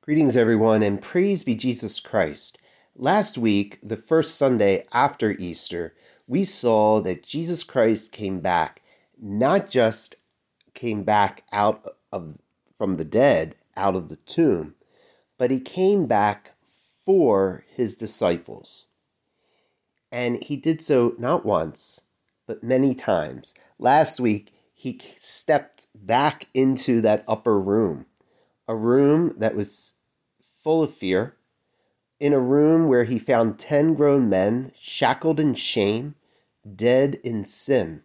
Greetings, everyone, and praise be Jesus Christ. Last week, the first Sunday after Easter, we saw that Jesus Christ came back, not just came back from the dead, out of the tomb, but he came back for his disciples. And he did so not once, but many times. Last week, he stepped back into that upper room, a room that was full of fear, in a room where he found 10 grown men shackled in shame, dead in sin.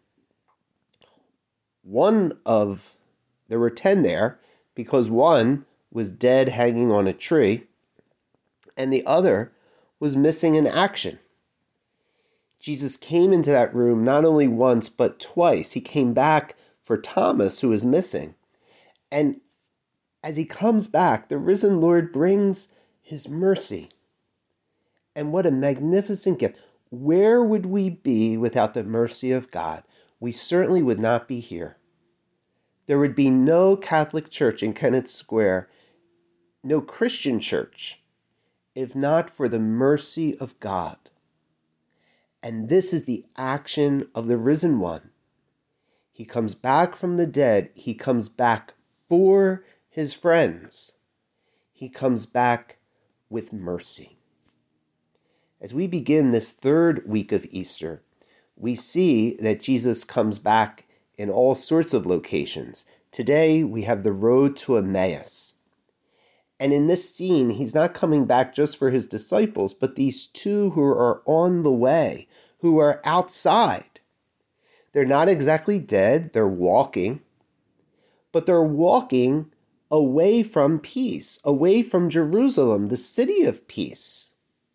There were 10 there because one was dead hanging on a tree and the other was missing in action. Jesus came into that room not only once but twice. He came back for Thomas, who was missing. And as he comes back, the risen Lord brings his mercy. And what a magnificent gift. Where would we be without the mercy of God? We certainly would not be here. There would be no Catholic Church in Kennett Square, no Christian church, if not for the mercy of God. And this is the action of the risen one. He comes back from the dead. He comes back for his friends. He comes back with mercy. As we begin this third week of Easter, we see that Jesus comes back in all sorts of locations. Today, we have the road to Emmaus. And in this scene, he's not coming back just for his disciples, but these two who are on the way, who are outside. They're not exactly dead, they're walking, but they're walking away from peace, away from Jerusalem, the city of peace.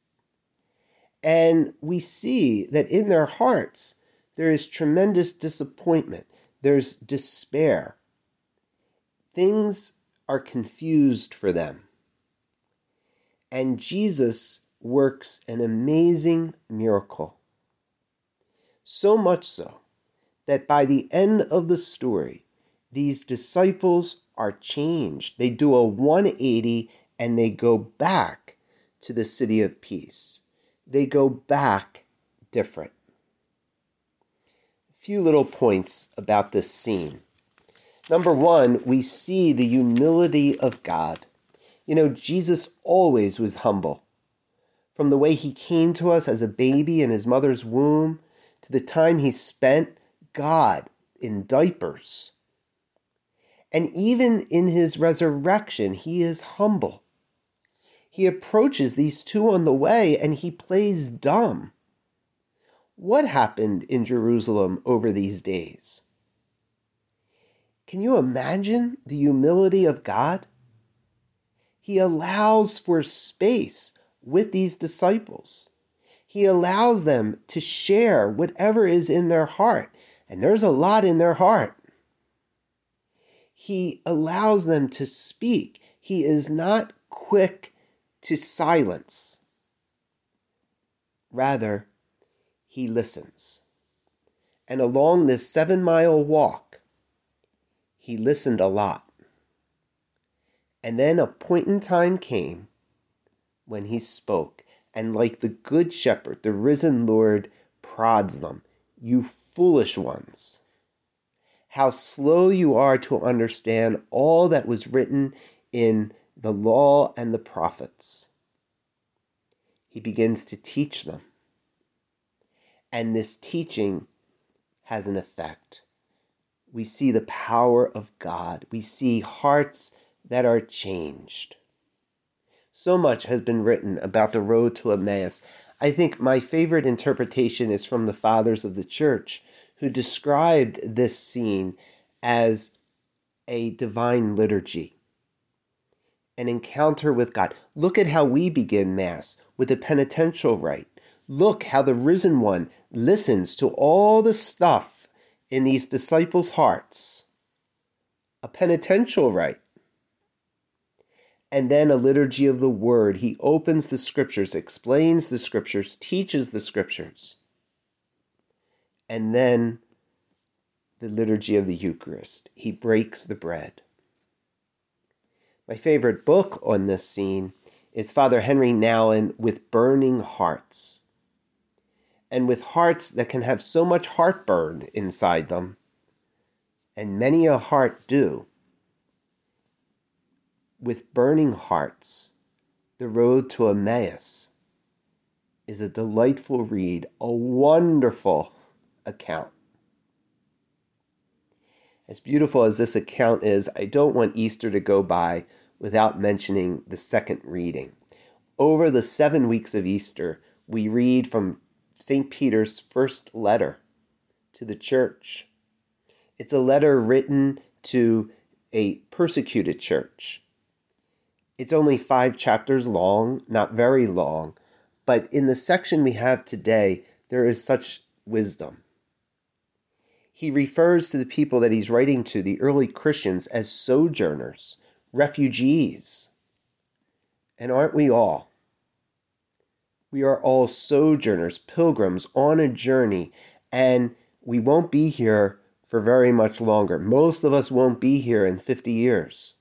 And we see that in their hearts, there is tremendous disappointment. There's despair. Things are confused for them. And Jesus works an amazing miracle. So much so that by the end of the story, these disciples are changed. They do a 180 and they go back to the city of peace. They go back different. A few little points about this scene. Number one, we see the humility of God. Jesus always was humble. From the way he came to us as a baby in his mother's womb to the time he spent God in diapers. And even in his resurrection, he is humble. He approaches these two on the way and he plays dumb. What happened in Jerusalem over these days? Can you imagine the humility of God? He allows for space with these disciples. He allows them to share whatever is in their heart. And there's a lot in their heart. He allows them to speak. He is not quick to silence. Rather, he listens. And along this 7-mile walk, he listened a lot. And then a point in time came when he spoke. And like the good shepherd, the risen Lord prods them. You foolish ones. How slow you are to understand all that was written in the law and the prophets. He begins to teach them. And this teaching has an effect. We see the power of God. We see hearts that are changed. So much has been written about the road to Emmaus. I think my favorite interpretation is from the fathers of the church, who described this scene as a divine liturgy, an encounter with God. Look at how we begin Mass with a penitential rite. Look how the risen one listens to all the stuff in these disciples' hearts. A penitential rite. And then a liturgy of the word. He opens the scriptures, explains the scriptures, teaches the scriptures. And then the liturgy of the Eucharist. He breaks the bread. My favorite book on this scene is Father Henry Nouwen with Burning Hearts. And with hearts that can have so much heartburn inside them, and many a heart do, with burning hearts, The Road to Emmaus is a delightful read, a wonderful account. As beautiful as this account is, I don't want Easter to go by without mentioning the second reading. Over the 7 weeks of Easter, we read from St. Peter's first letter to the church. It's a letter written to a persecuted church. It's only 5 chapters long, not very long, but in the section we have today, there is such wisdom. He refers to the people that he's writing to, the early Christians, as sojourners, refugees. And aren't we all? We are all sojourners, pilgrims on a journey, and we won't be here for very much longer. Most of us won't be here in 50 years.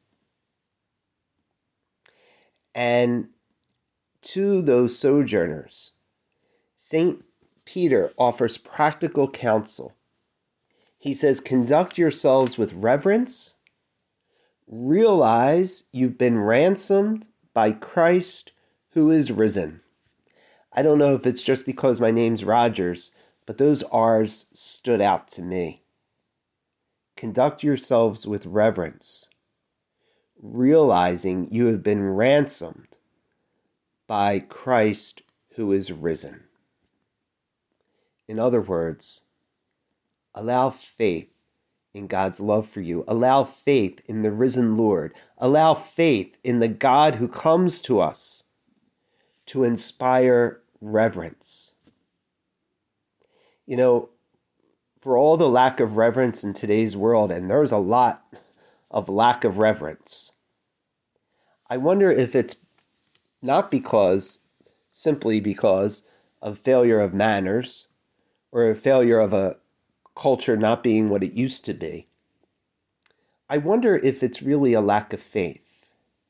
And to those sojourners, St. Peter offers practical counsel. He says, conduct yourselves with reverence, realize you've been ransomed by Christ who is risen. I don't know if it's just because my name's Rogers, but those R's stood out to me. Conduct yourselves with reverence, realizing you have been ransomed by Christ who is risen. In other words, allow faith in God's love for you. Allow faith in the risen Lord. Allow faith in the God who comes to us to inspire reverence. You know, for all the lack of reverence in today's world, and there's a lot of lack of reverence, I wonder if it's not simply because of failure of manners or a failure of a culture not being what it used to be. I wonder if it's really a lack of faith.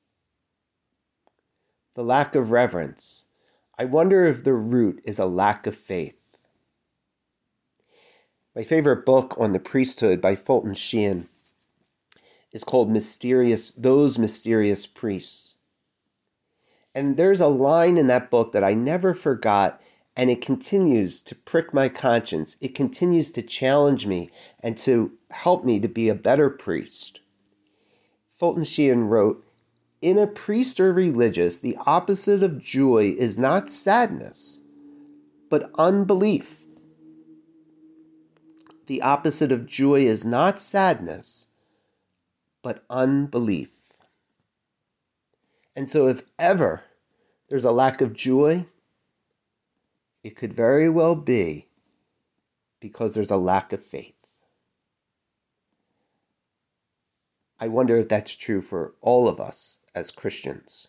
The lack of reverence. I wonder if the root is a lack of faith. My favorite book on the priesthood by Fulton Sheen is called Those Mysterious Priests. And there's a line in that book that I never forgot, and it continues to prick my conscience. It continues to challenge me and to help me to be a better priest. Fulton Sheen wrote, in a priest or religious, the opposite of joy is not sadness, but unbelief. The opposite of joy is not sadness, but unbelief. And so if ever there's a lack of joy, it could very well be because there's a lack of faith. I wonder if that's true for all of us as Christians.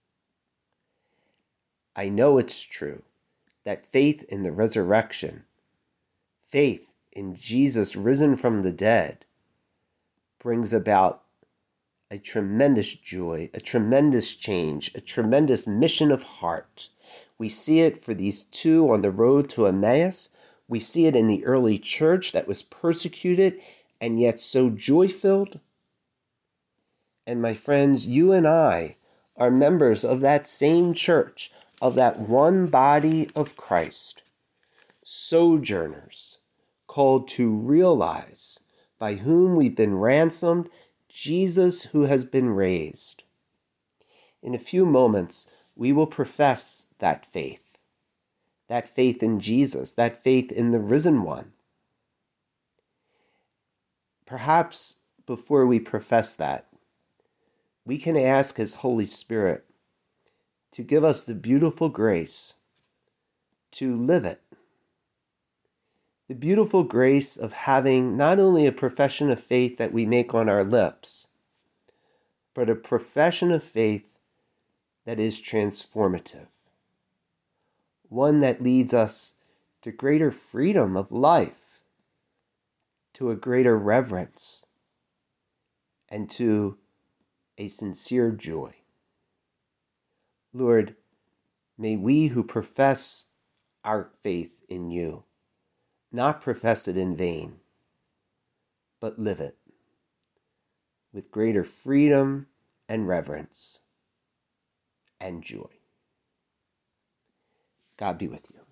I know it's true that faith in the resurrection, faith in Jesus risen from the dead, brings about a tremendous joy, a tremendous change, a tremendous mission of heart. We see it for these two on the road to Emmaus. We see it in the early church that was persecuted and yet so joy-filled. And my friends, you and I are members of that same church, of that one body of Christ, sojourners, called to realize by whom we've been ransomed, Jesus who has been raised. In a few moments, we will profess that faith in Jesus, that faith in the risen one. Perhaps before we profess that, we can ask His Holy Spirit to give us the beautiful grace to live it. The beautiful grace of having not only a profession of faith that we make on our lips, but a profession of faith that is transformative. One that leads us to greater freedom of life, to a greater reverence, and to a sincere joy. Lord, may we who profess our faith in you not profess it in vain, but live it with greater freedom and reverence and joy. God be with you.